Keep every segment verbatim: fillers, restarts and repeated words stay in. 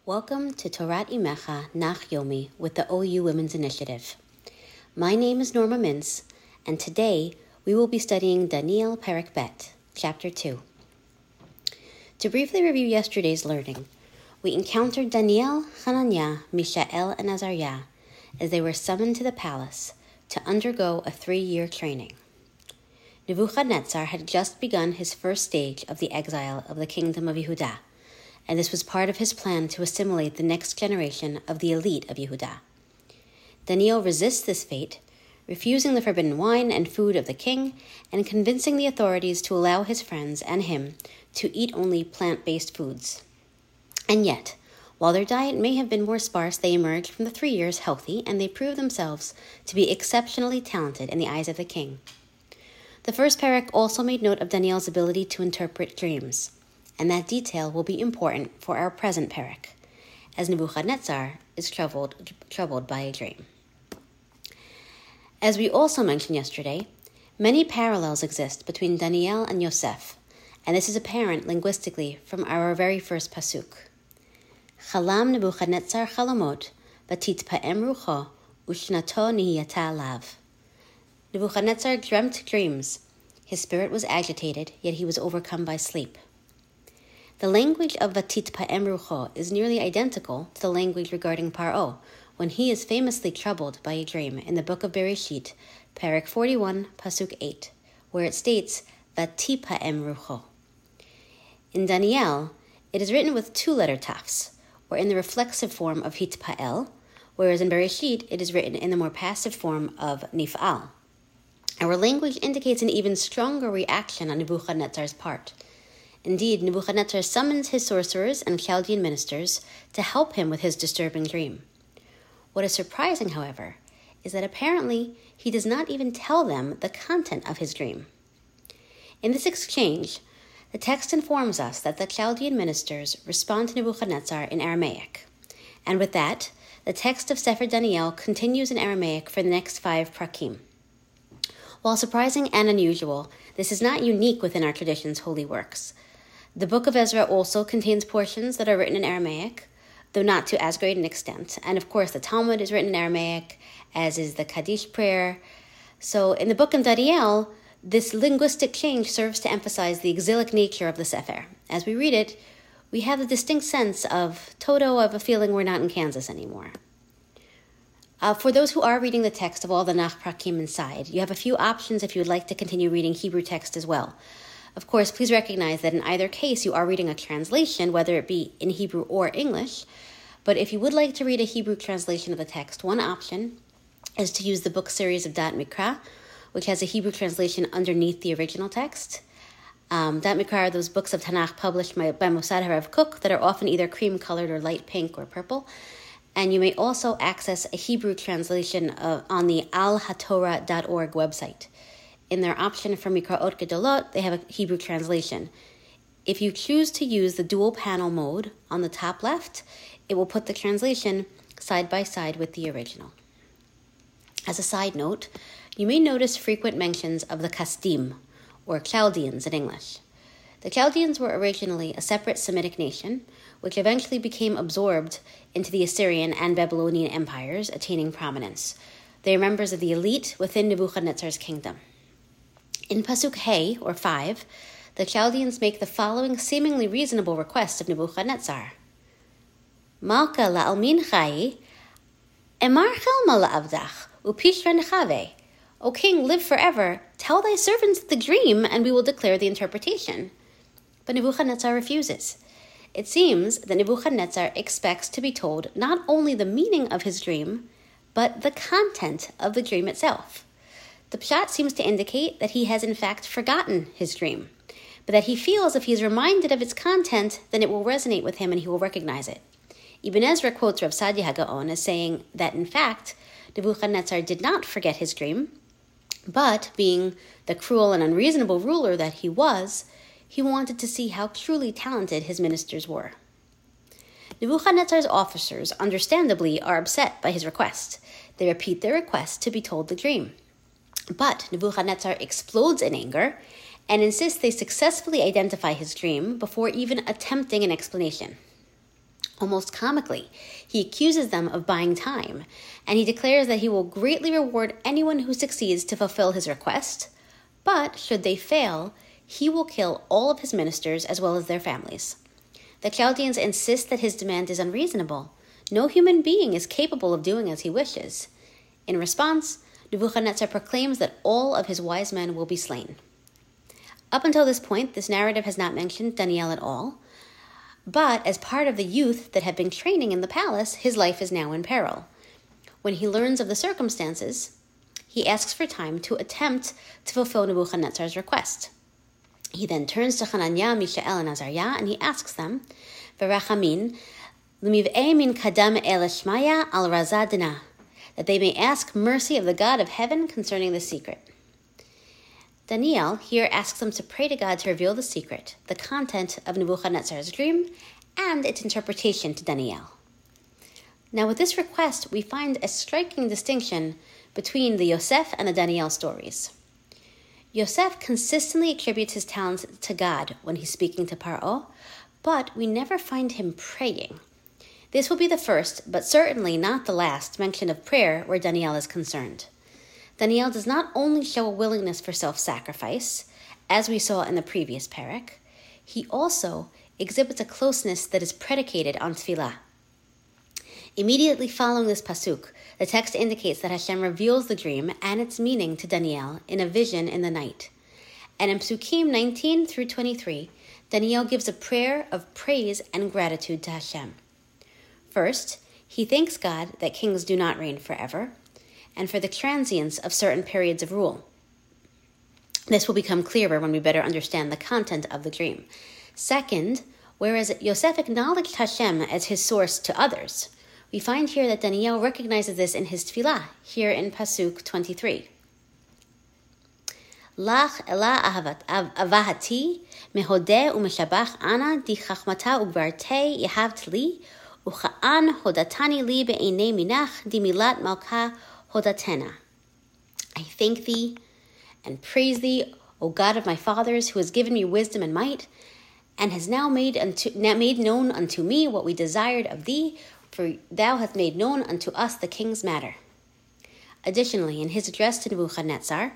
Welcome to Torat Imecha Nach Yomi with the O U Women's Initiative. My name is Norma Mintz, and today we will be studying Daniel Perek Bet, Chapter two. To briefly review yesterday's learning, we encountered Daniel, Hananiah, Mishael, and Azariah as they were summoned to the palace to undergo a three-year training. Nebuchadnezzar had just begun his first stage of the exile of the kingdom of Yehudah, and this was part of his plan to assimilate the next generation of the elite of Yehudah. Daniel resists this fate, refusing the forbidden wine and food of the king, and convincing the authorities to allow his friends and him to eat only plant-based foods. And yet, while their diet may have been more sparse, they emerged from the three years healthy, and they proved themselves to be exceptionally talented in the eyes of the king. The first Perek also made note of Daniel's ability to interpret dreams, and that detail will be important for our present Perek, as Nebuchadnezzar is troubled, troubled by a dream. As we also mentioned yesterday, many parallels exist between Daniel and Yosef, and this is apparent linguistically from our very first pasuk. Chalam Nebuchadnezzar chalamot, vatitpa'em rucho, ushnato nihiyata lav. Nebuchadnezzar dreamt dreams. His spirit was agitated, yet he was overcome by sleep. The language of vatitpa'em rucho is nearly identical to the language regarding Paro, when he is famously troubled by a dream in the book of Bereshit, Perek forty-one, Pasuk eight, where it states, Vatipa'em rucho. In Daniel, it is written with two letter tafs, or in the reflexive form of hitpa'el, whereas in Bereshit, it is written in the more passive form of nif'al. Our language indicates an even stronger reaction on Nebuchadnezzar's part. Indeed, Nebuchadnezzar summons his sorcerers and Chaldean ministers to help him with his disturbing dream. What is surprising, however, is that apparently he does not even tell them the content of his dream. In this exchange, the text informs us that the Chaldean ministers respond to Nebuchadnezzar in Aramaic. And with that, the text of Sefer Daniel continues in Aramaic for the next five prakim. While surprising and unusual, this is not unique within our tradition's holy works. The book of Ezra also contains portions that are written in Aramaic, though not to as great an extent. And of course, the Talmud is written in Aramaic, as is the Kaddish prayer. So in the book of Daniel, this linguistic change serves to emphasize the exilic nature of the Sefer. As we read it, we have the distinct sense of Toto of a feeling we're not in Kansas anymore. Uh, for those who are reading the text of all the Nach Prakim inside, you have a few options if you would like to continue reading Hebrew text as well. Of course, please recognize that in either case, you are reading a translation, whether it be in Hebrew or English. But if you would like to read a Hebrew translation of the text, one option is to use the book series of Dat Mikra, which has a Hebrew translation underneath the original text. Um, Dat Mikra are those books of Tanakh published by, by Mossad HaRav Kook that are often either cream-colored or light pink or purple. And you may also access a Hebrew translation uh, on the al hatorah dot org website. In their option for Mikraot Gedolot, they have a Hebrew translation. If you choose to use the dual panel mode on the top left, it will put the translation side by side with the original. As a side note, you may notice frequent mentions of the Kasdim, or Chaldeans in English. The Chaldeans were originally a separate Semitic nation, which eventually became absorbed into the Assyrian and Babylonian empires, attaining prominence. They are members of the elite within Nebuchadnezzar's kingdom. In Pasuk Hey, or five, the Chaldeans make the following seemingly reasonable request of Nebuchadnezzar. Malka la'almin chai, emar chelma la'avdach, upishra nechave. O king, live forever, tell thy servants the dream, and we will declare the interpretation. But Nebuchadnezzar refuses. It seems that Nebuchadnezzar expects to be told not only the meaning of his dream, but the content of the dream itself. The pshat seems to indicate that he has in fact forgotten his dream, but that he feels if he is reminded of its content, then it will resonate with him and he will recognize it. Ibn Ezra quotes Rav Sadia HaGaon as saying that in fact, Nebuchadnezzar did not forget his dream, but being the cruel and unreasonable ruler that he was, he wanted to see how truly talented his ministers were. Nebuchadnezzar's officers, understandably, are upset by his request. They repeat their request to be told the dream. But Nebuchadnezzar explodes in anger and insists they successfully identify his dream before even attempting an explanation. Almost comically, he accuses them of buying time, and he declares that he will greatly reward anyone who succeeds to fulfill his request, but should they fail, he will kill all of his ministers as well as their families. The Chaldeans insist that his demand is unreasonable. No human being is capable of doing as he wishes. In response, Nebuchadnezzar proclaims that all of his wise men will be slain. Up until this point, this narrative has not mentioned Daniel at all, but as part of the youth that had been training in the palace, his life is now in peril. When he learns of the circumstances, he asks for time to attempt to fulfill Nebuchadnezzar's request. He then turns to Hananiah, Mishael, and Azariah, and he asks them, V'rachamin, l'miv'e min kadam el shmaya al razadina, that they may ask mercy of the God of heaven concerning the secret. Daniel here asks them to pray to God to reveal the secret, the content of Nebuchadnezzar's dream, and its interpretation to Daniel. Now with this request, we find a striking distinction between the Yosef and the Daniel stories. Yosef consistently attributes his talents to God when he's speaking to Paro, but we never find him praying. This will be the first, but certainly not the last, mention of prayer where Daniel is concerned. Daniel does not only show a willingness for self-sacrifice, as we saw in the previous parak, he also exhibits a closeness that is predicated on tefillah. Immediately following this pasuk, the text indicates that Hashem reveals the dream and its meaning to Daniel in a vision in the night. And in Psukim nineteen through twenty-three, Daniel gives a prayer of praise and gratitude to Hashem. First, he thanks God that kings do not reign forever, and for the transience of certain periods of rule. This will become clearer when we better understand the content of the dream. Second, whereas Yosef acknowledged Hashem as his source to others, we find here that Daniel recognizes this in his tefillah, here in Pasuk twenty-three. Lach ela avahati mehodeh umeshabach ana di chachmata ugbarte yehavt li ucha'an hodatani li be'enei minach di milat malka hodatena. I thank thee and praise thee, O God of my fathers, who has given me wisdom and might, and has now made unto now made known unto me what we desired of thee, for thou hast made known unto us the king's matter. Additionally, in his address to Nebuchadnezzar,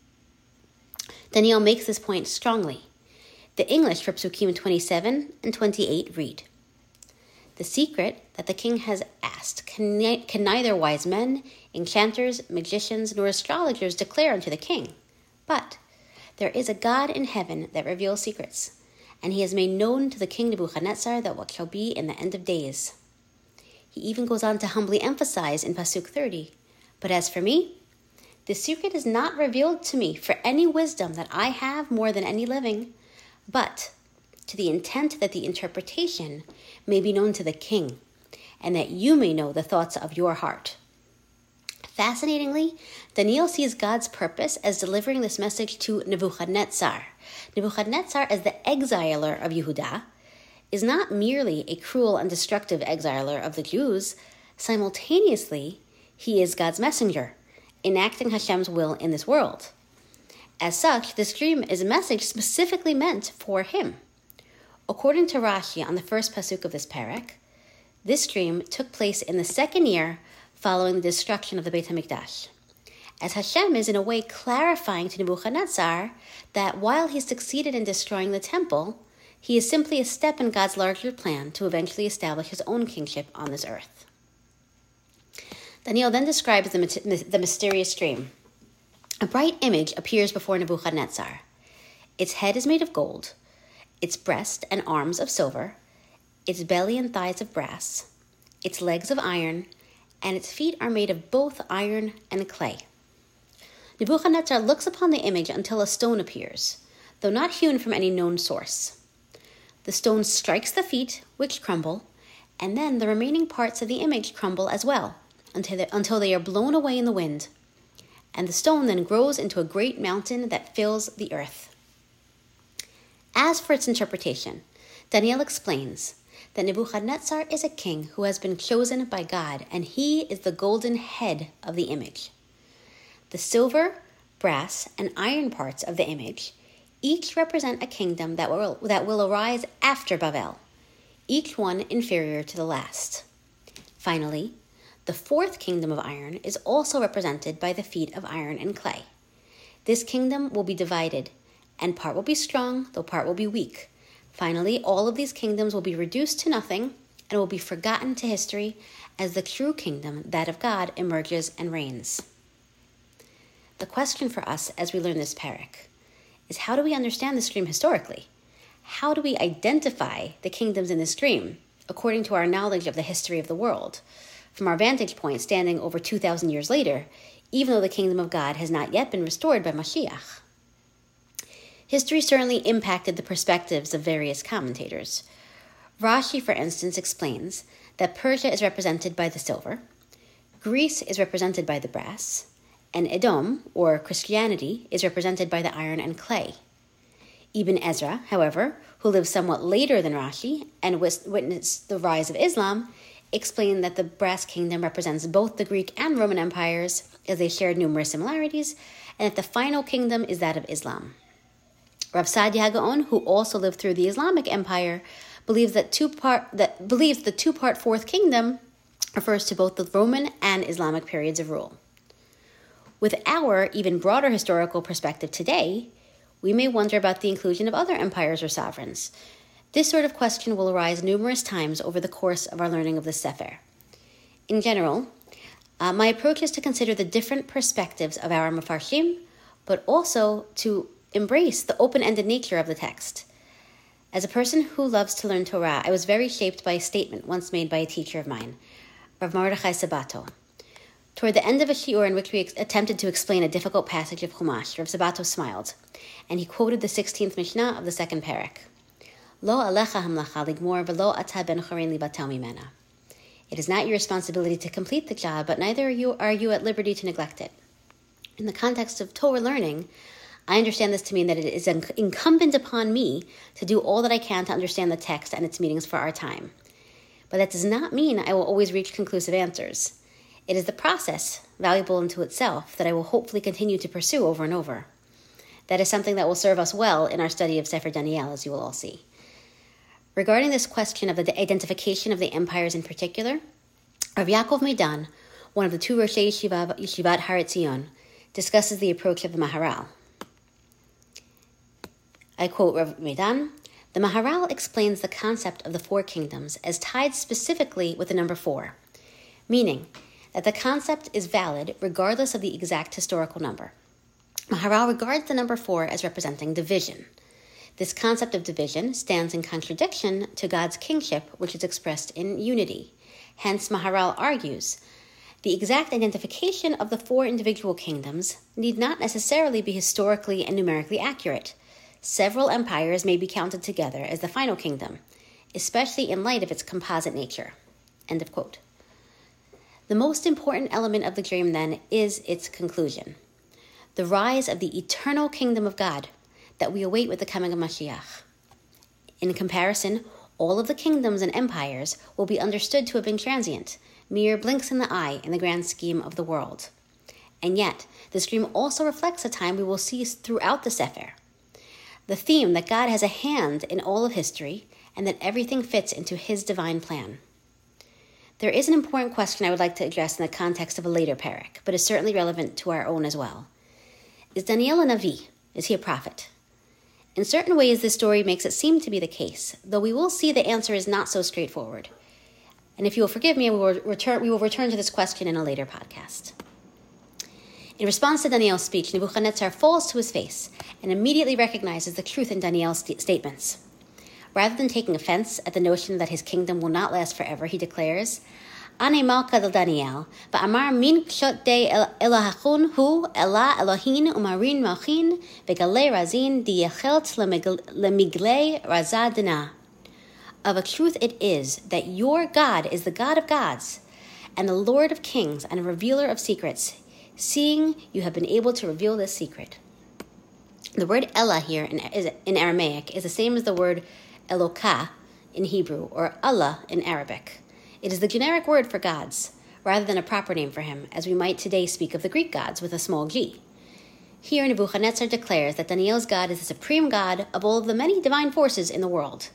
Daniel makes this point strongly. The English for Psukim twenty-seven and twenty-eight read, the secret that the king has asked can, ne- can neither wise men, enchanters, magicians, nor astrologers declare unto the king. But there is a God in heaven that reveals secrets, and he has made known to the king Nebuchadnezzar that what shall be in the end of days. He even goes on to humbly emphasize in Pasuk thirty, but as for me, the secret is not revealed to me for any wisdom that I have more than any living, but to the intent that the interpretation may be known to the king, and that you may know the thoughts of your heart. Fascinatingly, Daniel sees God's purpose as delivering this message to Nebuchadnezzar. Nebuchadnezzar, as the exiler of Yehudah, is not merely a cruel and destructive exiler of the Jews. Simultaneously, he is God's messenger, enacting Hashem's will in this world. As such, this dream is a message specifically meant for him. According to Rashi on the first pasuk of this parak, this dream took place in the second year following the destruction of the Beit HaMikdash, as Hashem is in a way clarifying to Nebuchadnezzar that while he succeeded in destroying the temple, he is simply a step in God's larger plan to eventually establish his own kingship on this earth. Daniel then describes the, the mysterious dream. A bright image appears before Nebuchadnezzar. Its head is made of gold, its breast and arms of silver, its belly and thighs of brass, its legs of iron, and its feet are made of both iron and clay. Nebuchadnezzar looks upon the image until a stone appears, though not hewn from any known source. The stone strikes the feet, which crumble, and then the remaining parts of the image crumble as well, until they, until they are blown away in the wind. And the stone then grows into a great mountain that fills the earth. As for its interpretation, Daniel explains that Nebuchadnezzar is a king who has been chosen by God, and he is the golden head of the image. The silver, brass, and iron parts of the image each represent a kingdom that will, that will arise after Babel. each one inferior to the last. Finally, the fourth kingdom of iron is also represented by the feet of iron and clay. This kingdom will be divided, and part will be strong, though part will be weak. Finally, all of these kingdoms will be reduced to nothing and will be forgotten to history as the true kingdom, that of God, emerges and reigns. The question for us as we learn this parak is, how do we understand this dream historically? How do we identify the kingdoms in this dream according to our knowledge of the history of the world, from our vantage point standing over two thousand years later, even though the kingdom of God has not yet been restored by Mashiach? History certainly impacted the perspectives of various commentators. Rashi, for instance, explains that Persia is represented by the silver, Greece is represented by the brass, and Edom, or Christianity, is represented by the iron and clay. Ibn Ezra, however, who lived somewhat later than Rashi and witnessed the rise of Islam, explained that the brass kingdom represents both the Greek and Roman empires, as they shared numerous similarities, and that the final kingdom is that of Islam. Rav Saadia Gaon, who also lived through the Islamic Empire, believes that two part that believes the two-part fourth kingdom refers to both the Roman and Islamic periods of rule. With our even broader historical perspective today, we may wonder about the inclusion of other empires or sovereigns. This sort of question will arise numerous times over the course of our learning of the Sefer. In general, uh, my approach is to consider the different perspectives of our Mefarshim, but also to embrace the open-ended nature of the text. As a person who loves to learn Torah, I was very shaped by a statement once made by a teacher of mine, Rav Mordechai Sabato. Toward the end of a shiur in which we ex- attempted to explain a difficult passage of Chumash, Rav Sabato smiled, and he quoted the sixteenth Mishnah of the second parak. Lo alecha hamlacha ligmor v'lo ata ben chorein libatel mimena. It is not your responsibility to complete the job, but neither are you, are you at liberty to neglect it. In the context of Torah learning, I understand this to mean that it is incumbent upon me to do all that I can to understand the text and its meanings for our time. But that does not mean I will always reach conclusive answers. It is the process, valuable unto itself, that I will hopefully continue to pursue over and over. That is something that will serve us well in our study of Sefer Daniel, as you will all see. Regarding this question of the identification of the empires in particular, Rav Yaakov Meidan, one of the two Roshei Yeshiva, Yeshivat Har Etzion, discusses the approach of the Maharal. I quote Rav Meidan, "The Maharal explains the concept of the four kingdoms as tied specifically with the number four, meaning that the concept is valid regardless of the exact historical number. Maharal regards the number four as representing division. This concept of division stands in contradiction to God's kingship, which is expressed in unity. Hence, Maharal argues, the exact identification of the four individual kingdoms need not necessarily be historically and numerically accurate. Several empires may be counted together as the final kingdom, especially in light of its composite nature." End of quote. The most important element of the dream, then, is its conclusion, the rise of the eternal kingdom of God that we await with the coming of Mashiach. In comparison, all of the kingdoms and empires will be understood to have been transient, mere blinks in the eye in the grand scheme of the world. And yet, this dream also reflects a time we will see throughout the Sefer, the theme that God has a hand in all of history and that everything fits into his divine plan. There is an important question I would like to address in the context of a later parak, but is certainly relevant to our own as well. Is Daniel a Navi? Is he a prophet? In certain ways, this story makes it seem to be the case, though we will see the answer is not so straightforward. And if you will forgive me, we will return, we will return to this question in a later podcast. In response to Daniel's speech, Nebuchadnezzar falls to his face and immediately recognizes the truth in Daniel's st- statements. Rather than taking offense at the notion that his kingdom will not last forever, he declares, "Ane malka del Daniel, ba'amar min kshot de elahachun hu ela Elohin umarin malchin vegalei razin diyechelt lemiglei razadina." Of a truth it is that your God is the God of gods and the Lord of kings and a revealer of secrets, seeing you have been able to reveal this secret. The word Elah here in, in Aramaic is the same as the word Elokah in Hebrew, or Allah in Arabic. It is the generic word for gods, rather than a proper name for him, as we might today speak of the Greek gods with a small g. Here Nebuchadnezzar declares that Daniel's God is the supreme God of all of the many divine forces in the world.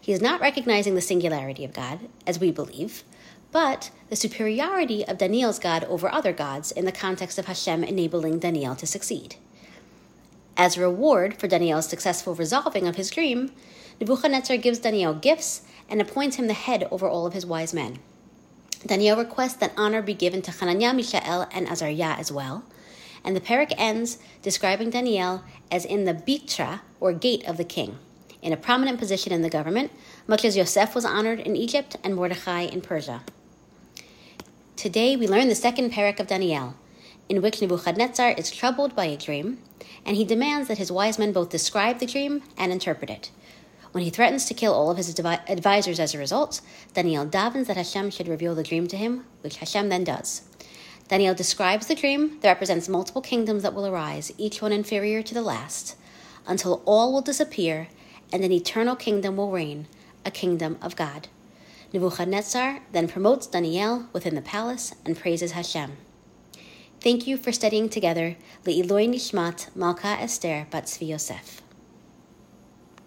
He is not recognizing the singularity of God, as we believe, but the superiority of Daniel's God over other gods in the context of Hashem enabling Daniel to succeed. As a reward for Daniel's successful resolving of his dream, Nebuchadnezzar gives Daniel gifts and appoints him the head over all of his wise men. Daniel requests that honor be given to Hananiah, Mishael, and Azariah as well, and the parak ends describing Daniel as in the bitra, or gate of the king, in a prominent position in the government, much as Yosef was honored in Egypt and Mordechai in Persia. Today we learn the second parak of Daniel, in which Nebuchadnezzar is troubled by a dream, and he demands that his wise men both describe the dream and interpret it. When he threatens to kill all of his advisors as a result, Daniel davens that Hashem should reveal the dream to him, which Hashem then does. Daniel describes the dream that represents multiple kingdoms that will arise, each one inferior to the last, until all will disappear and an eternal kingdom will reign, a kingdom of God. Nebuchadnezzar then promotes Daniel within the palace and praises Hashem. Thank you for studying together Le'iloi Nishmat Malka Esther Bat Tzvi Yosef.